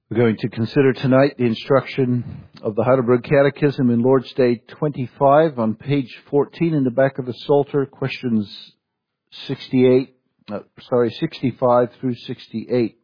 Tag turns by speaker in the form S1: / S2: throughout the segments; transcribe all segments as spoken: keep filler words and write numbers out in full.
S1: We're going to consider tonight the instruction of the Heidelberg Catechism in Lord's Day twenty-five on page fourteen in the back of the Psalter, questions sixty-eight, uh, sorry, sixty-five through sixty-eight.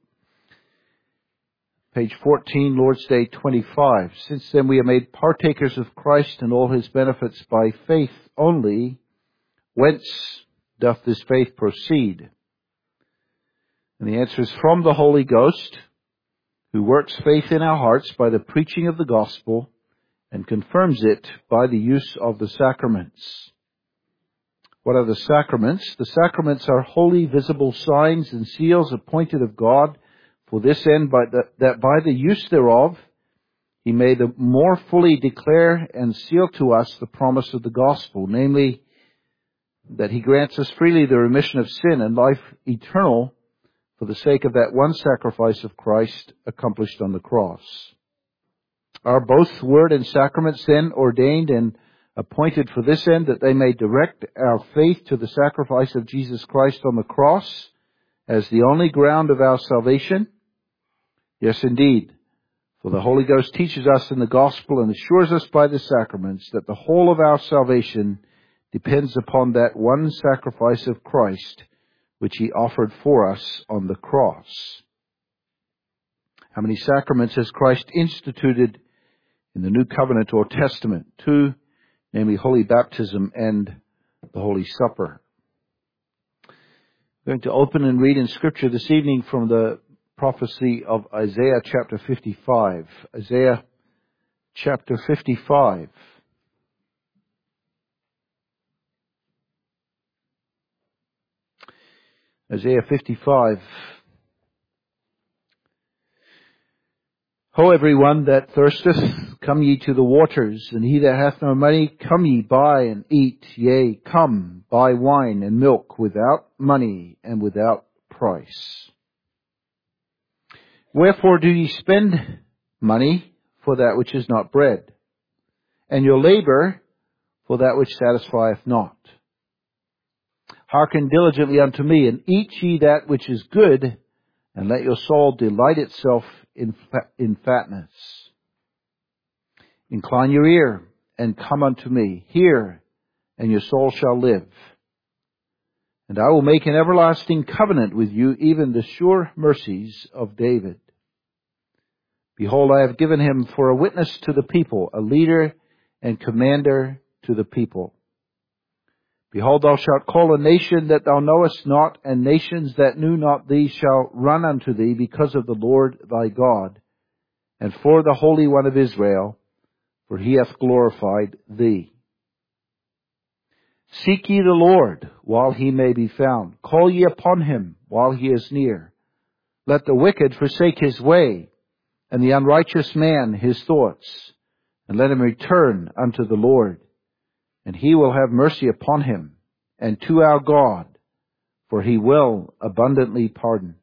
S1: Page fourteen, Lord's Day twenty-five. Since then we are made partakers of Christ and all his benefits by faith only. Whence doth this faith proceed? And the answer is from the Holy Ghost, who works faith in our hearts by the preaching of the gospel and confirms it by the use of the sacraments. What are the sacraments? The sacraments are holy, visible signs and seals appointed of God for this end, by the, that by the use thereof he may the more fully declare and seal to us the promise of the gospel, namely, that he grants us freely the remission of sin and life eternal for the sake of that one sacrifice of Christ accomplished on the cross. Are both word and sacraments then ordained and appointed for this end, that they may direct our faith to the sacrifice of Jesus Christ on the cross as the only ground of our salvation? Yes, indeed. For the Holy Ghost teaches us in the gospel and assures us by the sacraments that the whole of our salvation depends upon that one sacrifice of Christ, which he offered for us on the cross. How many sacraments has Christ instituted in the New Covenant or Testament? Two, namely Holy Baptism and the Holy Supper. I'm going to open and read in Scripture this evening from the prophecy of Isaiah chapter fifty-five. Isaiah chapter fifty-five. Isaiah fifty-five. Ho, everyone that thirsteth, come ye to the waters, and he that hath no money, come ye, buy and eat. Yea, come, buy wine and milk without money and without price. Wherefore do ye spend money for that which is not bread, and your labor for that which satisfieth not? Hearken diligently unto me, and eat ye that which is good, and let your soul delight itself in, in fatness. Incline your ear, and come unto me. Hear, and your soul shall live. And I will make an everlasting covenant with you, even the sure mercies of David. Behold, I have given him for a witness to the people, a leader and commander to the people. Behold, thou shalt call a nation that thou knowest not, and nations that knew not thee shall run unto thee because of the Lord thy God, and for the Holy One of Israel, for he hath glorified thee. Seek ye the Lord while he may be found. Call ye upon him while he is near. Let the wicked forsake his way, and the unrighteous man his thoughts, and let him return unto the Lord. And he will have mercy upon him, and to our God, for he will abundantly pardon.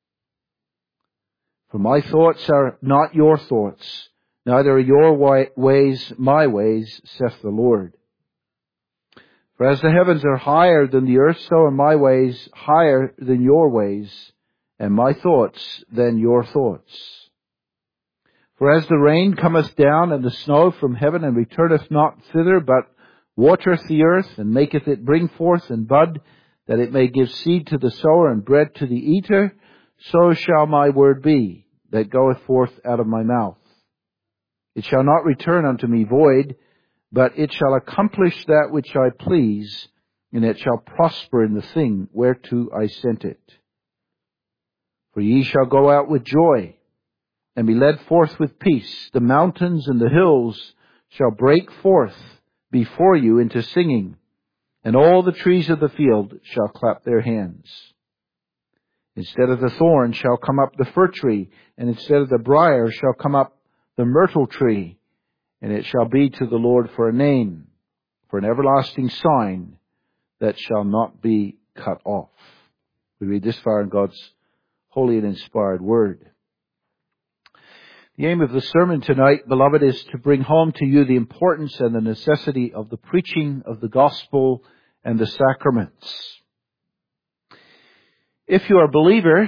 S1: For my thoughts are not your thoughts, neither are your ways my ways, saith the Lord. For as the heavens are higher than the earth, so are my ways higher than your ways, and my thoughts than your thoughts. For as the rain cometh down and the snow from heaven, and returneth not thither, but watereth the earth, and maketh it bring forth and bud, that it may give seed to the sower and bread to the eater, so shall my word be, that goeth forth out of my mouth. It shall not return unto me void, but it shall accomplish that which I please, and it shall prosper in the thing whereto I sent it. For ye shall go out with joy, and be led forth with peace. The mountains and the hills shall break forth before you into singing, and all the trees of the field shall clap their hands. Instead of the thorn shall come up the fir tree, and instead of the briar shall come up the myrtle tree, and it shall be to the Lord for a name, for an everlasting sign that shall not be cut off. We read this far in God's holy and inspired word. The aim of the sermon tonight, beloved, is to bring home to you the importance and the necessity of the preaching of the gospel and the sacraments. If you are a believer,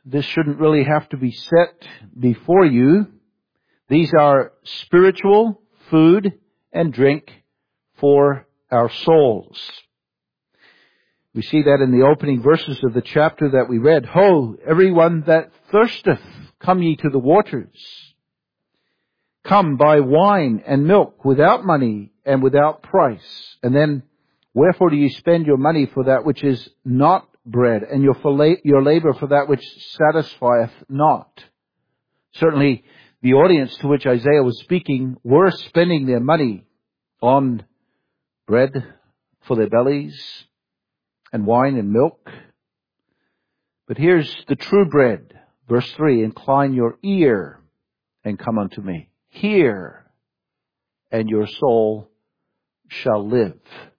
S1: this shouldn't really have to be set before you. These are spiritual food and drink for our souls. We see that in the opening verses of the chapter that we read. Ho, everyone that thirsteth, come ye to the waters. Come, buy wine and milk without money and without price. And then, wherefore do ye spend your money for that which is not bread, and your, your labor for that which satisfieth not? Certainly, the audience to which Isaiah was speaking were spending their money on bread for their bellies and wine and milk. But here's the true bread. Verse three, incline your ear and come unto me. Hear, and your soul shall live.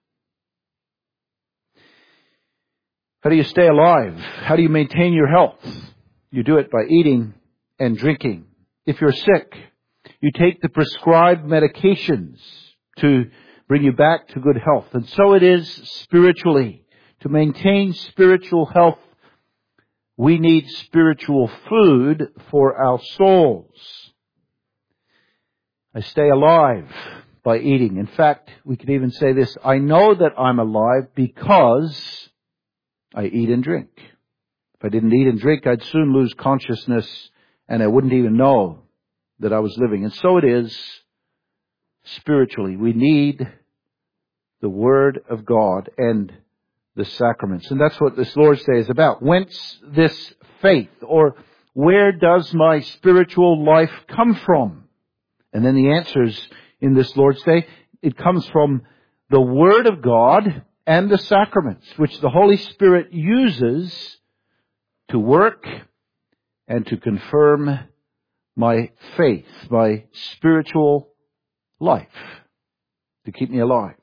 S1: How do you stay alive? How do you maintain your health? You do it by eating and drinking. If you're sick, you take the prescribed medications to bring you back to good health. And so it is spiritually. To maintain spiritual health, we need spiritual food for our souls. I stay alive by eating. In fact, we could even say this: I know that I'm alive because I eat and drink. If I didn't eat and drink, I'd soon lose consciousness and I wouldn't even know that I was living. And so it is spiritually. We need the Word of God and the sacraments. And that's what this Lord's Day is about. Whence this faith? Or where does my spiritual life come from? And then the answers in this Lord's Day, it comes from the Word of God and the sacraments, which the Holy Spirit uses to work and to confirm my faith, my spiritual life, to keep me alive.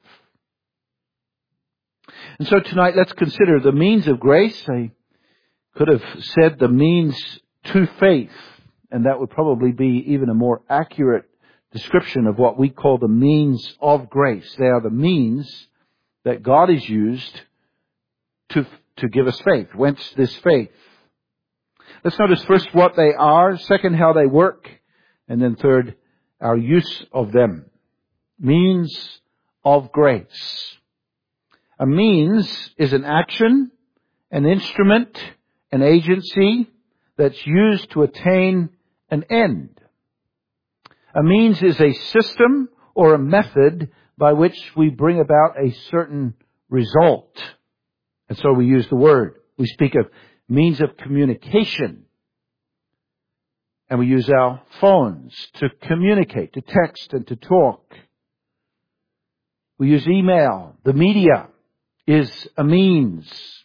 S1: And so tonight, let's consider the means of grace. I could have said the means to faith, and that would probably be even a more accurate description of what we call the means of grace. They are the means that God has used to, to give us faith. Whence this faith? Let's notice first what they are, second how they work, and then third, our use of them. Means of grace. A means is an action, an instrument, an agency that's used to attain an end. A means is a system or a method by which we bring about a certain result. And so we use the word. We speak of means of communication. And we use our phones to communicate, to text and to talk. We use email. The media is a means.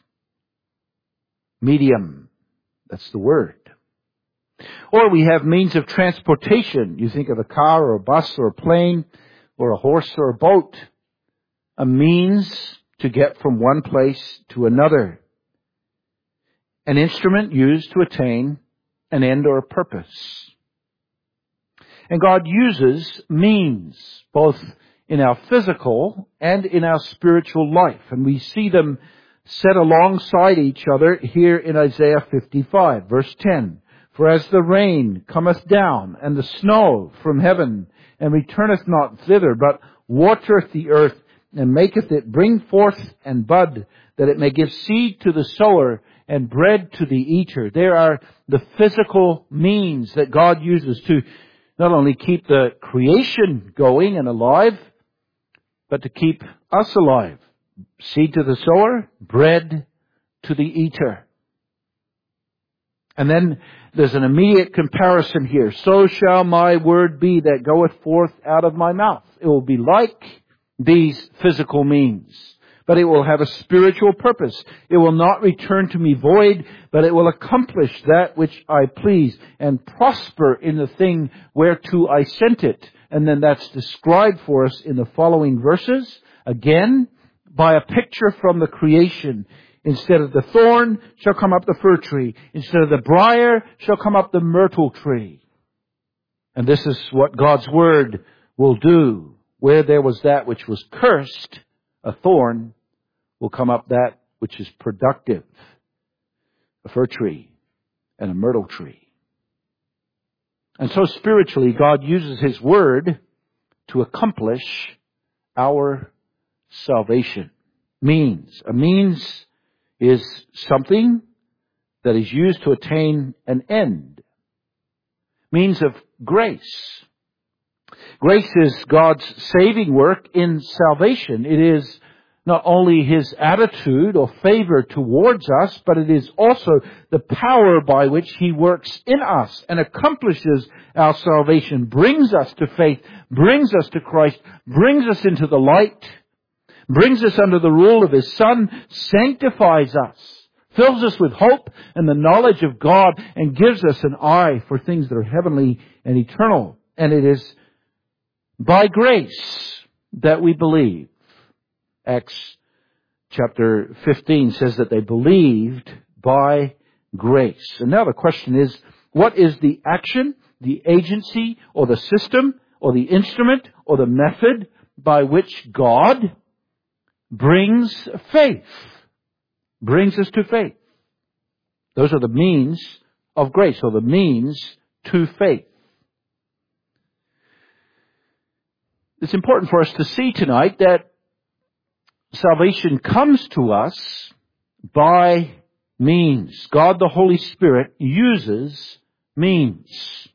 S1: Medium. That's the word. Or we have means of transportation. You think of a car or a bus or a plane or a horse or a boat. A means to get from one place to another. An instrument used to attain an end or a purpose. And God uses means both in our physical and in our spiritual life. And we see them set alongside each other here in Isaiah fifty-five, verse ten. For as the rain cometh down, and the snow from heaven, and returneth not thither, but watereth the earth, and maketh it bring forth and bud, that it may give seed to the sower, and bread to the eater. There are the physical means that God uses to not only keep the creation going and alive, but to keep us alive. Seed to the sower, bread to the eater. And then there's an immediate comparison here. So shall my word be that goeth forth out of my mouth. It will be like these physical means, but it will have a spiritual purpose. It will not return to me void, but it will accomplish that which I please and prosper in the thing whereto I sent it. And then that's described for us in the following verses. Again, by a picture from the creation. Instead of the thorn shall come up the fir tree. Instead of the briar shall come up the myrtle tree. And this is what God's word will do. Where there was that which was cursed, a thorn, will come up that which is productive, a fir tree. and a myrtle tree. And so spiritually, God uses His Word to accomplish our salvation. Means. A means is something that is used to attain an end. Means of grace. Grace is God's saving work in salvation. It is not only His attitude or favor towards us, but it is also the power by which He works in us and accomplishes our salvation, brings us to faith, brings us to Christ, brings us into the light, brings us under the rule of His Son, sanctifies us, fills us with hope and the knowledge of God, and gives us an eye for things that are heavenly and eternal. And it is by grace that we believe. Acts chapter fifteen says that they believed by grace. And now the question is, what is the action, the agency, or the system, or the instrument, or the method by which God brings faith, brings us to faith? Those are the means of grace, or the means to faith. It's important for us to see tonight that salvation comes to us by means. God the Holy Spirit uses means.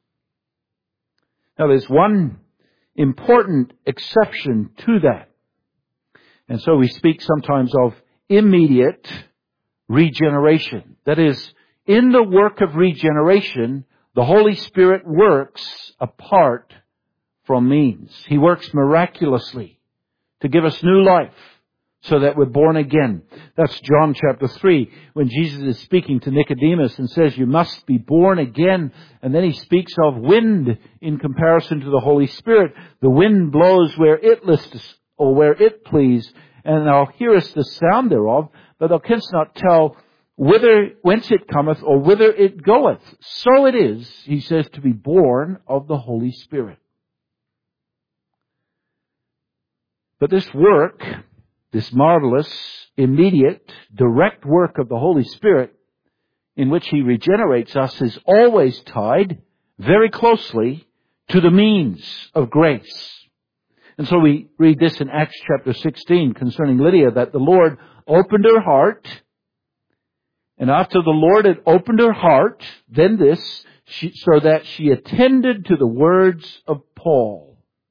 S1: Now there's one important exception to that. And so we speak sometimes of immediate regeneration. That is, in the work of regeneration, the Holy Spirit works apart from means. He works miraculously to give us new life so that we're born again. That's John chapter three, when Jesus is speaking to Nicodemus and says, you must be born again. And then He speaks of wind in comparison to the Holy Spirit. The wind blows where it lists or where it please, and thou hearest the sound thereof, but thou canst not tell whither, whence it cometh, or whither it goeth. So it is, He says, to be born of the Holy Spirit. But this work, this marvelous, immediate, direct work of the Holy Spirit, in which He regenerates us, is always tied very closely to the means of grace. And so we read this in Acts chapter sixteen concerning Lydia, that the Lord opened her heart. And after the Lord had opened her heart, then this, she, so that she attended to the words of Paul.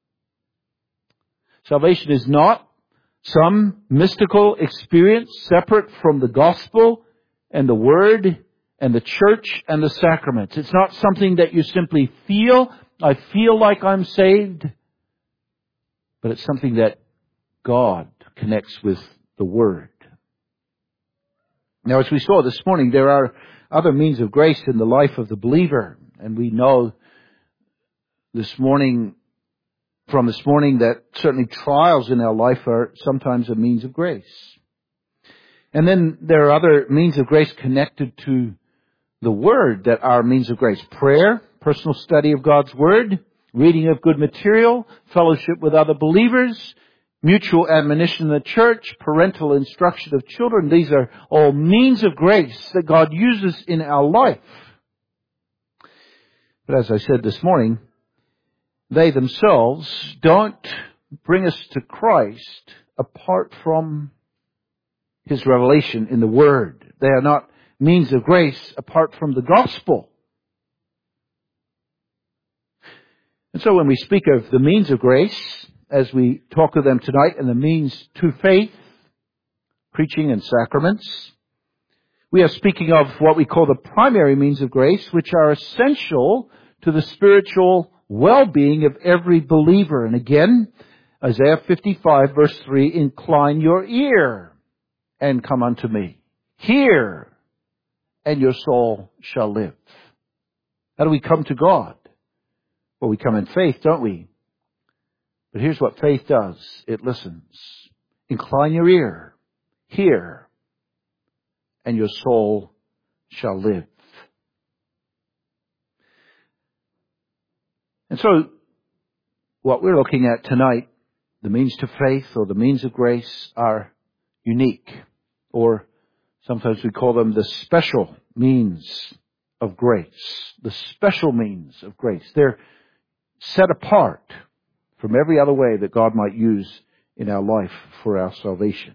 S1: Salvation is not some mystical experience separate from the gospel and the word and the church and the sacraments. It's not something that you simply feel. I feel like I'm saved. But it's something that God connects with the Word. Now, as we saw this morning, there are other means of grace in the life of the believer. And we know this morning, from this morning, that certainly trials in our life are sometimes a means of grace. And then there are other means of grace connected to the Word that are means of grace. Prayer, personal study of God's Word, reading of good material, fellowship with other believers, mutual admonition in the church, parental instruction of children. These are all means of grace that God uses in our life. But as I said this morning, they themselves don't bring us to Christ apart from His revelation in the Word. They are not means of grace apart from the gospel. And so when we speak of the means of grace, as we talk of them tonight, and the means to faith, preaching and sacraments, we are speaking of what we call the primary means of grace, which are essential to the spiritual well-being of every believer. And again, Isaiah fifty-five verse three, incline your ear and come unto me. Hear, and your soul shall live. How do we come to God? Well, we come in faith, don't we? But here's what faith does. It listens. Incline your ear. Hear. And your soul shall live. And so, what we're looking at tonight, the means to faith or the means of grace, are unique. Or sometimes we call them the special means of grace, the special means of grace. They're set apart from every other way that God might use in our life for our salvation.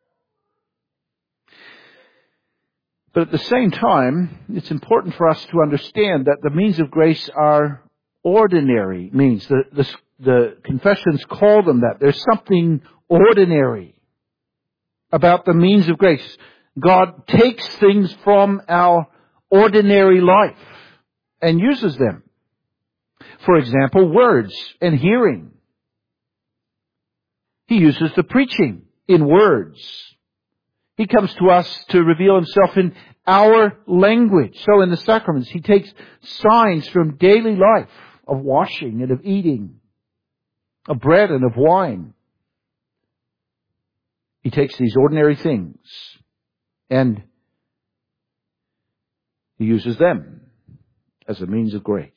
S1: But at the same time, it's important for us to understand that the means of grace are ordinary means. The, the, the confessions call them that. There's something ordinary about the means of grace. God takes things from our ordinary life and uses them. For example, words and hearing. He uses the preaching in words. He comes to us to reveal Himself in our language. So in the sacraments, He takes signs from daily life of washing and of eating, of bread and of wine. He takes these ordinary things and He uses them as a means of grace.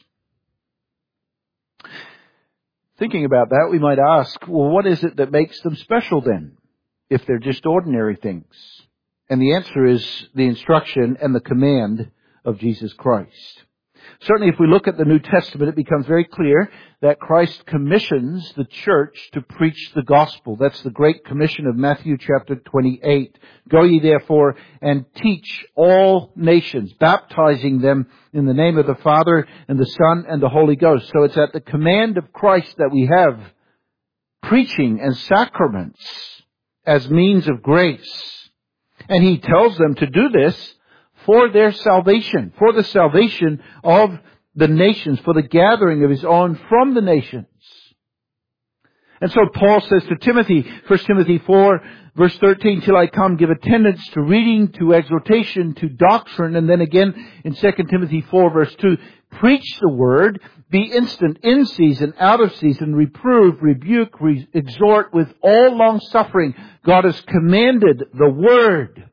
S1: Thinking about that, we might ask, well, what is it that makes them special then, if they're just ordinary things? And the answer is the instruction and the command of Jesus Christ. Certainly, if we look at the New Testament, it becomes very clear that Christ commissions the church to preach the gospel. That's the Great Commission of Matthew chapter twenty-eight. Go ye therefore and teach all nations, baptizing them in the name of the Father and the Son and the Holy Ghost. So it's at the command of Christ that we have preaching and sacraments as means of grace. And He tells them to do this for their salvation, for the salvation of the nations, for the gathering of His own from the nations. And so Paul says to Timothy, First Timothy four, verse thirteen, till I come, give attendance to reading, to exhortation, to doctrine. And then again in Second Timothy four, verse two, preach the word, be instant, in season, out of season, reprove, rebuke, re- exhort with all long suffering. God has commanded the word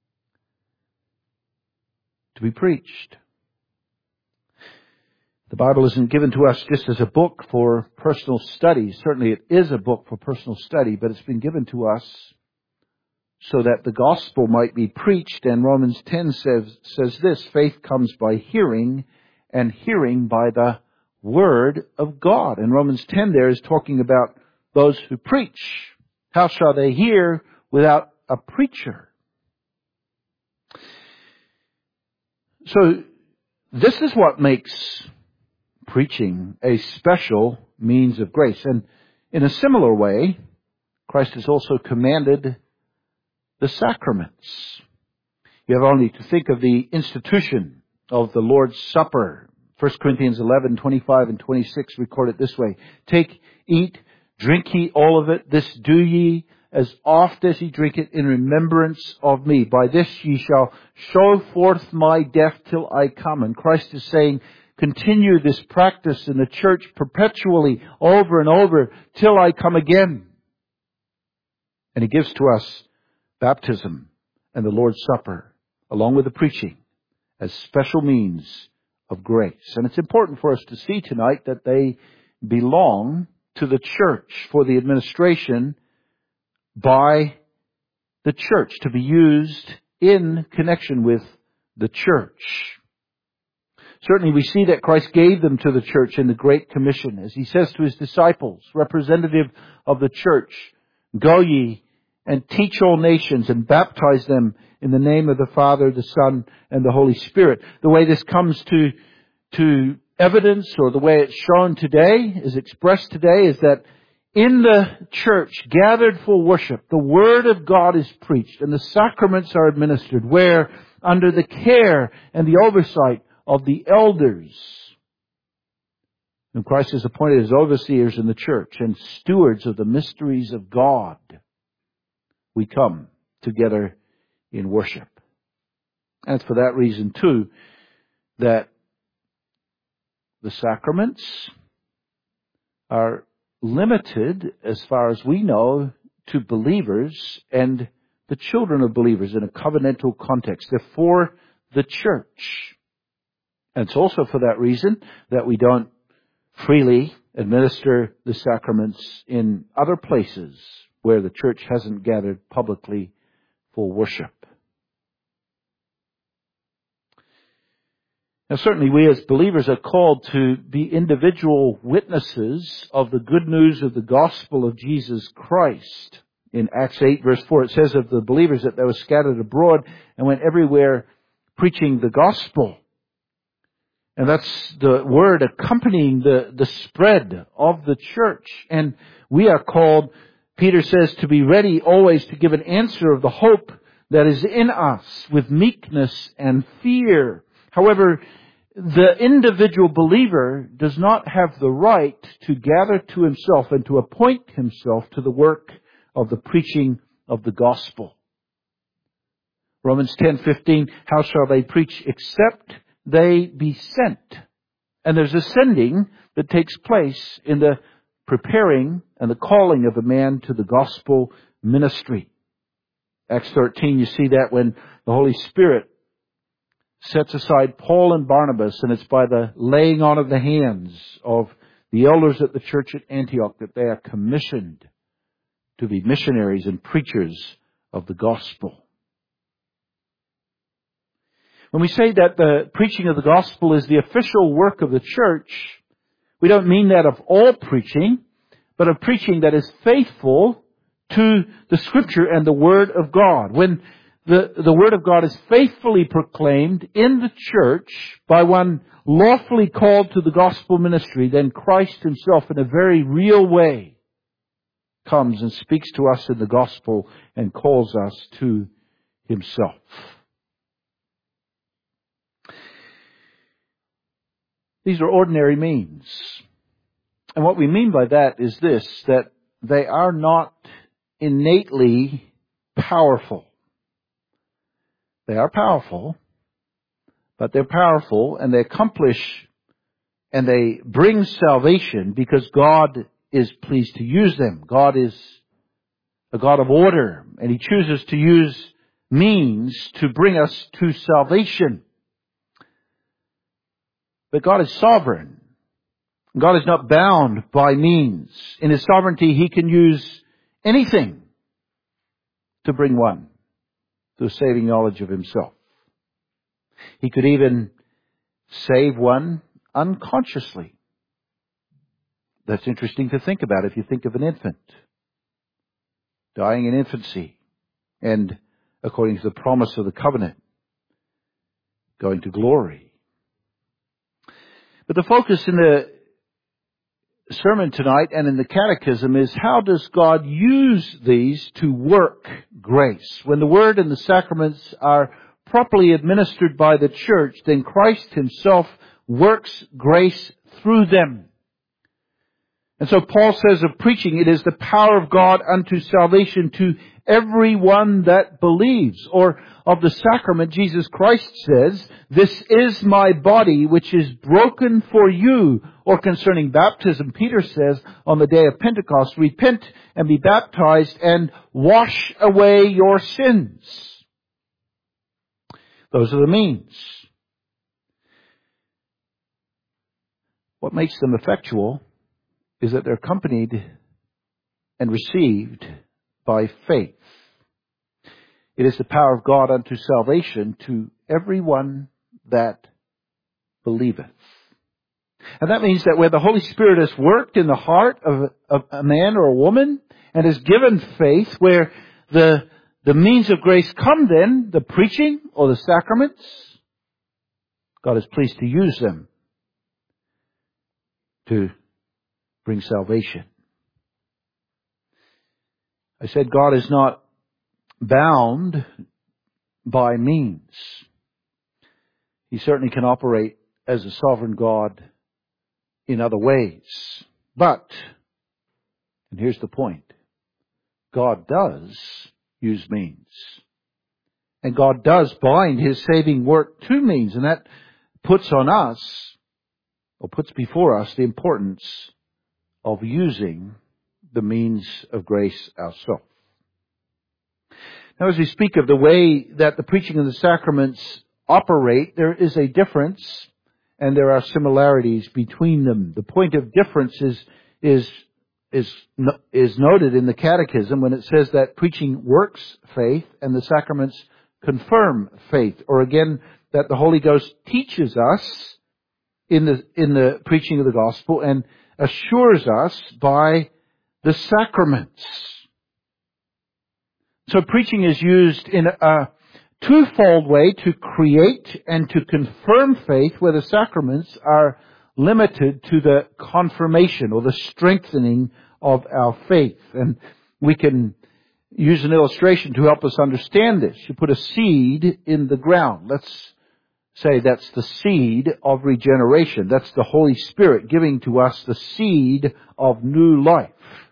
S1: to be preached. The Bible isn't given to us just as a book for personal study. Certainly it is a book for personal study, but it's been given to us so that the gospel might be preached. And Romans ten says, says this, faith comes by hearing, and hearing by the word of God. And Romans ten there is talking about those who preach. How shall they hear without a preacher? So this is what makes preaching a special means of grace. And in a similar way, Christ has also commanded the sacraments. You have only to think of the institution of the Lord's Supper. First Corinthians eleven, twenty-five and twenty-six record it this way. Take, eat, drink ye all of it. This do ye as oft as ye drink it in remembrance of me. By this ye shall show forth my death till I come. And Christ is saying, continue this practice in the church perpetually, over and over, till I come again. And He gives to us baptism and the Lord's Supper, along with the preaching, as special means of grace. And it's important for us to see tonight that they belong to the church for the administration by the church, to be used in connection with the church. Certainly we see that Christ gave them to the church in the Great Commission, as He says to His disciples, representative of the church, go ye and teach all nations and baptize them in the name of the Father, the Son, and the Holy Spirit. The way this comes to, to evidence, or the way it's shown today, is expressed today, is that in the church gathered for worship, the Word of God is preached and the sacraments are administered, where under the care and the oversight of the elders, whom Christ has appointed as overseers in the church and stewards of the mysteries of God, we come together in worship. And it's for that reason, too, that the sacraments are limited, as far as we know, to believers and the children of believers in a covenantal context. They're for the church. And it's also for that reason that we don't freely administer the sacraments in other places where the church hasn't gathered publicly for worship. Now certainly we as believers are called to be individual witnesses of the good news of the gospel of Jesus Christ. In Acts eight verse four it says of the believers that they were scattered abroad and went everywhere preaching the gospel. And that's the word accompanying the, the spread of the church. And we are called, Peter says, to be ready always to give an answer of the hope that is in us with meekness and fear. However, the individual believer does not have the right to gather to himself and to appoint himself to the work of the preaching of the gospel. Romans ten fifteen, how shall they preach except they be sent? And there's a sending that takes place in the preparing and the calling of a man to the gospel ministry. Acts thirteen, you see that when the Holy Spirit sets aside Paul and Barnabas, and it's by the laying on of the hands of the elders at the church at Antioch that they are commissioned to be missionaries and preachers of the gospel. When we say that the preaching of the gospel is the official work of the church, we don't mean that of all preaching, but of preaching that is faithful to the Scripture and the Word of God. When the, the Word of God is faithfully proclaimed in the church by one lawfully called to the gospel ministry, then Christ Himself in a very real way comes and speaks to us in the gospel and calls us to Himself. These are ordinary means. And what we mean by that is this, that they are not innately powerful. They are powerful, but they're powerful and they accomplish and they bring salvation because God is pleased to use them. God is a God of order, and He chooses to use means to bring us to salvation. But God is sovereign. God is not bound by means. In His sovereignty, He can use anything to bring one to a saving knowledge of Himself. He could even save one unconsciously. That's interesting to think about if you think of an infant dying in infancy and, according to the promise of the covenant, going to glory. But the focus in the sermon tonight and in the catechism is how does God use these to work grace? When the Word and the sacraments are properly administered by the church, then Christ Himself works grace through them. And so Paul says of preaching, it is the power of God unto salvation to everyone that believes. Or of the sacrament, Jesus Christ says, this is my body which is broken for you. Or concerning baptism, Peter says on the day of Pentecost, repent and be baptized and wash away your sins. Those are the means. What makes them effectual is that they're accompanied and received by faith. It is the power of God unto salvation to everyone that believeth. And that means that where the Holy Spirit has worked in the heart of, of a man or a woman and has given faith, where the, the means of grace come then, the preaching or the sacraments, God is pleased to use them to bring salvation. I said God is not bound by means. He certainly can operate as a sovereign God in other ways. But, and here's the point, God does use means. And God does bind His saving work to means. And that puts on us, or puts before us, the importance of using the means of grace ourselves. Now, as we speak of the way that the preaching of the sacraments operate, there is a difference and there are similarities between them. The point of difference is, is, is, is noted in the Catechism when it says that preaching works faith and the sacraments confirm faith. Or again, that the Holy Ghost teaches us in the, in the preaching of the gospel and assures us by the sacraments. So preaching is used in a twofold way to create and to confirm faith, where the sacraments are limited to the confirmation or the strengthening of our faith. And we can use an illustration to help us understand this. You put a seed in the ground. Let's say that's the seed of regeneration. That's the Holy Spirit giving to us the seed of new life.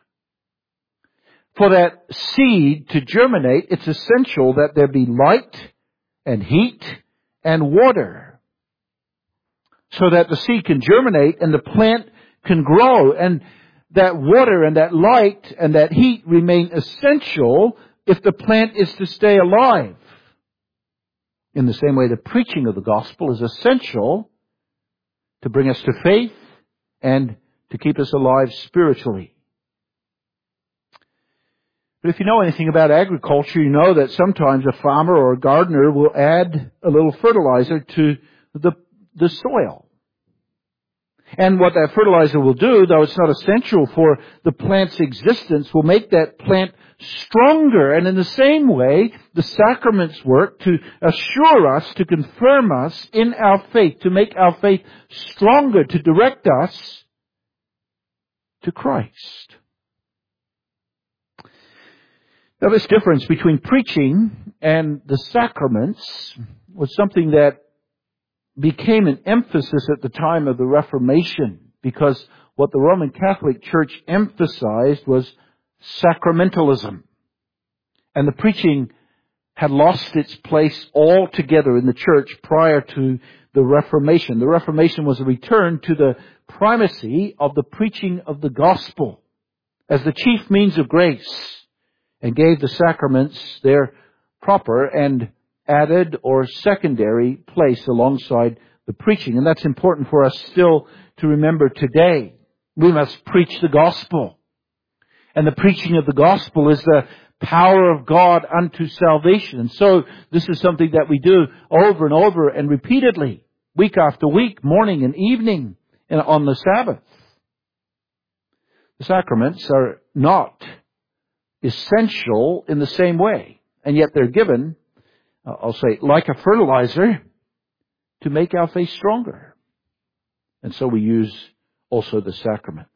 S1: For that seed to germinate, it's essential that there be light and heat and water, so that the seed can germinate and the plant can grow. And that water and that light and that heat remain essential if the plant is to stay alive. In the same way, the preaching of the gospel is essential to bring us to faith and to keep us alive spiritually. But if you know anything about agriculture, you know that sometimes a farmer or a gardener will add a little fertilizer to the, the soil. And what that fertilizer will do, though it's not essential for the plant's existence, will make that plant stronger. And in the same way, the sacraments work to assure us, to confirm us in our faith, to make our faith stronger, to direct us to Christ. Now, this difference between preaching and the sacraments was something that became an emphasis at the time of the Reformation, because what the Roman Catholic Church emphasized was sacramentalism. And the preaching had lost its place altogether in the church prior to the Reformation. The Reformation was a return to the primacy of the preaching of the gospel as the chief means of grace, and gave the sacraments their proper and added or secondary place alongside the preaching. And that's important for us still to remember today. We must preach the gospel. And the preaching of the gospel is the power of God unto salvation. And so this is something that we do over and over and repeatedly, week after week, morning and evening, and on the Sabbath. The sacraments are not essential in the same way, and yet they're given, uh, I'll say, like a fertilizer to make our faith stronger. And so we use also the sacraments.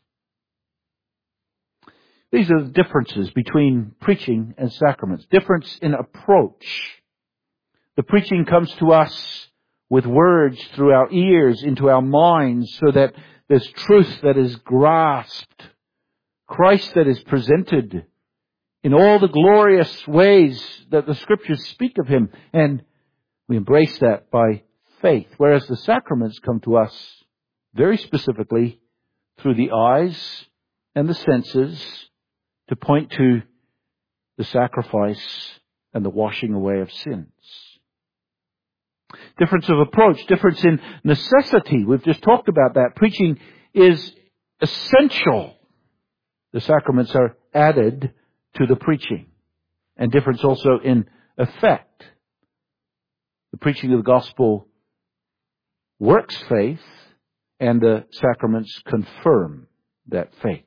S1: These are the differences between preaching and sacraments. Difference in approach. The preaching comes to us with words through our ears into our minds, so that there's truth that is grasped, Christ that is presented in all the glorious ways that the Scriptures speak of Him. And we embrace that by faith. Whereas the sacraments come to us very specifically through the eyes and the senses to point to the sacrifice and the washing away of sins. Difference of approach, difference in necessity. We've just talked about that. Preaching is essential. The sacraments are added to the preaching. And difference also in effect. The preaching of the gospel works faith, and the sacraments confirm that faith.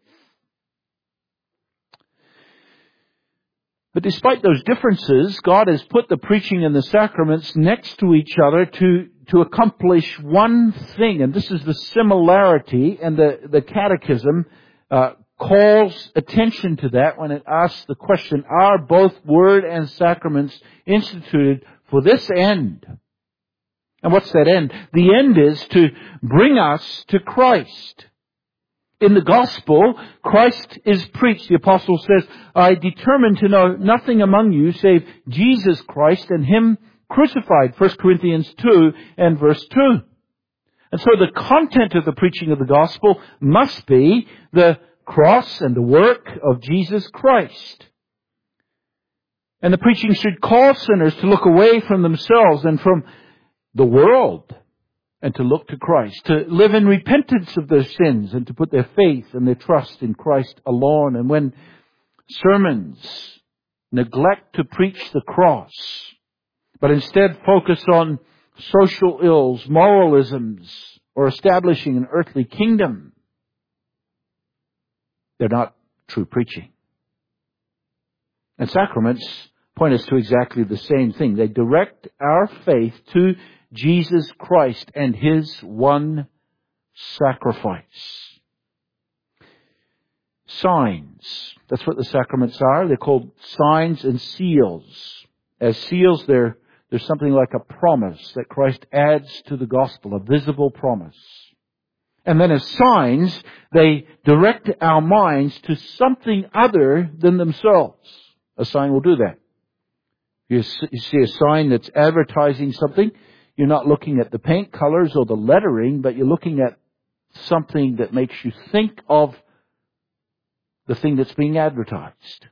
S1: But despite those differences, God has put the preaching and the sacraments next to each other to, to accomplish one thing. And this is the similarity, and the, the Catechism uh, calls attention to that when it asks the question, are both word and sacraments instituted for this end? And what's that end? The end is to bring us to Christ. In the gospel, Christ is preached. The apostle says, I determined to know nothing among you save Jesus Christ and Him crucified. First Corinthians two and verse two. And so the content of the preaching of the gospel must be the cross and the work of Jesus Christ. And the preaching should cause sinners to look away from themselves and from the world, and to look to Christ, to live in repentance of their sins, and to put their faith and their trust in Christ alone. And when sermons neglect to preach the cross, but instead focus on social ills, moralisms, or establishing an earthly kingdom. They're not true preaching. And sacraments point us to exactly the same thing. They direct our faith to Jesus Christ and His one sacrifice. Signs. That's what the sacraments are. They're called signs and seals. As seals, they're, they're something like a promise that Christ adds to the gospel, a visible promise. And then as signs, they direct our minds to something other than themselves. A sign will do that. You see a sign that's advertising something, you're not looking at the paint colors or the lettering, but you're looking at something that makes you think of the thing that's being advertised.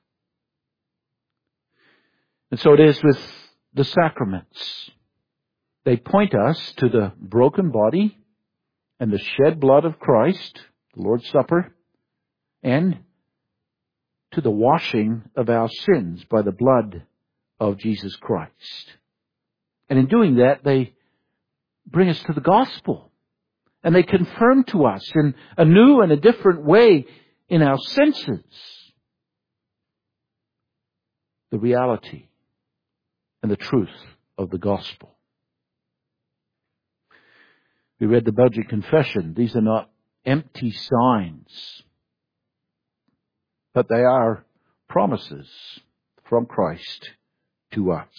S1: And so it is with the sacraments. They point us to the broken body and the shed blood of Christ, the Lord's Supper, and to the washing of our sins by the blood of Jesus Christ. And in doing that, they bring us to the gospel. And they confirm to us in a new and a different way in our senses the reality and the truth of the gospel. We read the Belgian Confession. These are not empty signs, but they are promises from Christ to us.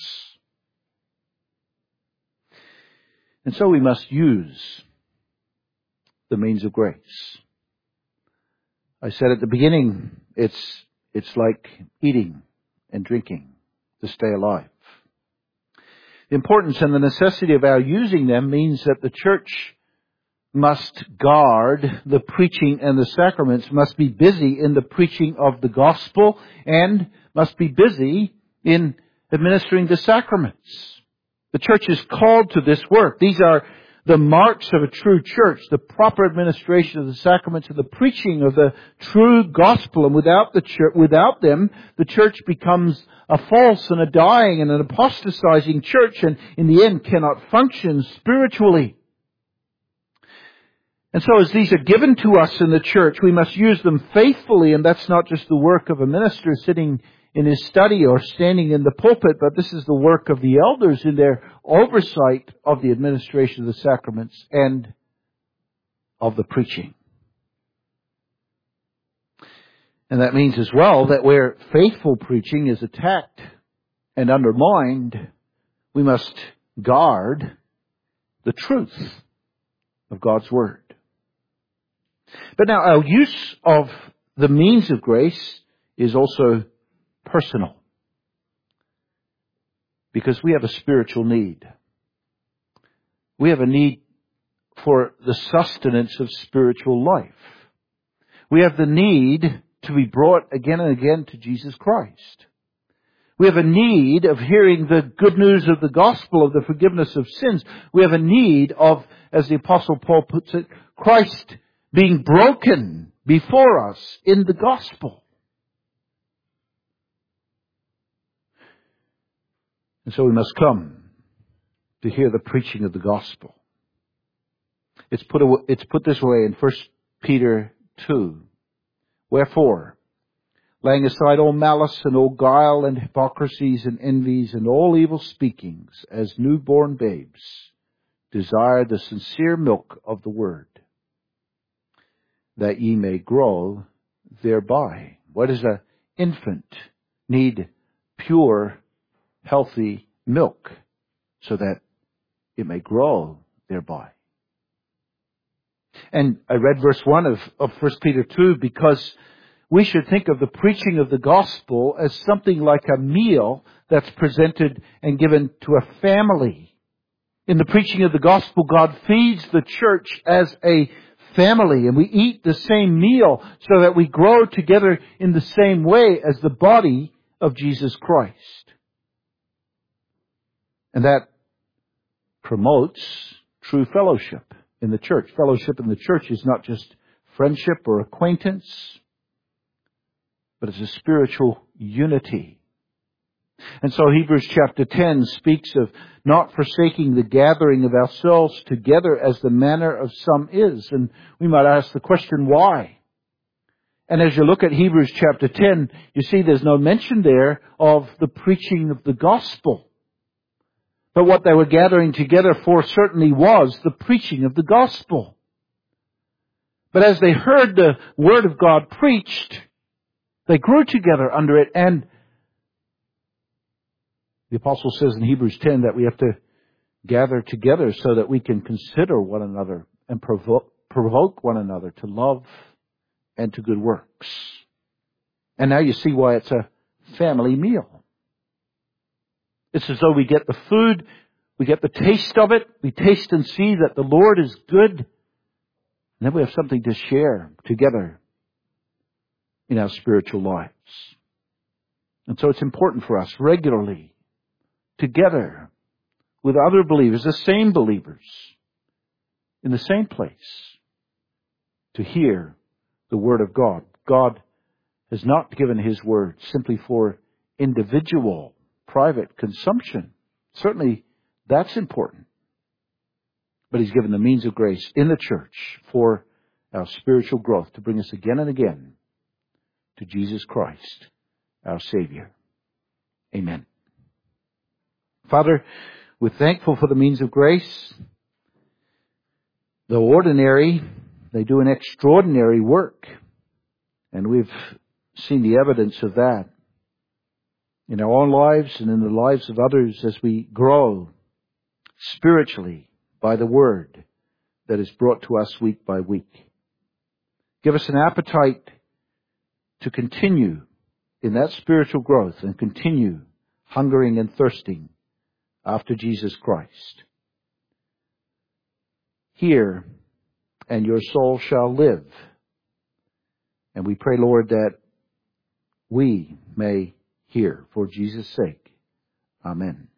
S1: And so we must use the means of grace. I said at the beginning, it's, it's like eating and drinking to stay alive. The importance and the necessity of our using them means that the church must guard the preaching and the sacraments, must be busy in the preaching of the gospel, and must be busy in administering the sacraments. The church is called to this work. These are the marks of a true church, the proper administration of the sacraments and the preaching of the true gospel. And without the church, without them, the church becomes a false and a dying and an apostatizing church, and in the end cannot function spiritually. And so as these are given to us in the church, we must use them faithfully, and that's not just the work of a minister sitting in his study or standing in the pulpit, but this is the work of the elders in their oversight of the administration of the sacraments and of the preaching. And that means as well that where faithful preaching is attacked and undermined, we must guard the truth of God's Word. But now our use of the means of grace is also personal, because we have a spiritual need. We have a need for the sustenance of spiritual life. We have the need to be brought again and again to Jesus Christ. We have a need of hearing the good news of the gospel of the forgiveness of sins. We have a need of, as the Apostle Paul puts it, Christ being broken before us in the gospel. And so we must come to hear the preaching of the gospel. It's put, it's put this way in First Peter two. Wherefore, laying aside all malice and all guile and hypocrisies and envies and all evil speakings, as newborn babes, desire the sincere milk of the word, that ye may grow thereby. What does an infant need? Pure, healthy milk, so that it may grow thereby. And I read verse one of, of First Peter two because we should think of the preaching of the gospel as something like a meal that's presented and given to a family. In the preaching of the gospel, God feeds the church as a family, and we eat the same meal so that we grow together in the same way as the body of Jesus Christ. And that promotes true fellowship in the church. Fellowship in the church is not just friendship or acquaintance, but it's a spiritual unity. And so Hebrews chapter ten speaks of not forsaking the gathering of ourselves together as the manner of some is. And we might ask the question, why? And as you look at Hebrews chapter ten, you see there's no mention there of the preaching of the gospel. But what they were gathering together for certainly was the preaching of the gospel. But as they heard the word of God preached, they grew together under it. And the apostle says in Hebrews ten that we have to gather together so that we can consider one another and provoke, provoke one another to love and to good works. And now you see why it's a family meal. It's as though we get the food, we get the taste of it, we taste and see that the Lord is good, and then we have something to share together in our spiritual lives. And so it's important for us regularly, together with other believers, the same believers, in the same place, to hear the Word of God. God has not given His Word simply for individual, private consumption. Certainly, that's important. But He's given the means of grace in the church for our spiritual growth to bring us again and again to Jesus Christ, our Savior. Amen. Father, we're thankful for the means of grace. Though ordinary, they do an extraordinary work. And we've seen the evidence of that in our own lives and in the lives of others as we grow spiritually by the Word that is brought to us week by week. Give us an appetite to continue in that spiritual growth and continue hungering and thirsting after Jesus Christ. Hear, and your soul shall live. And we pray, Lord, that we may hear for Jesus' sake. Amen.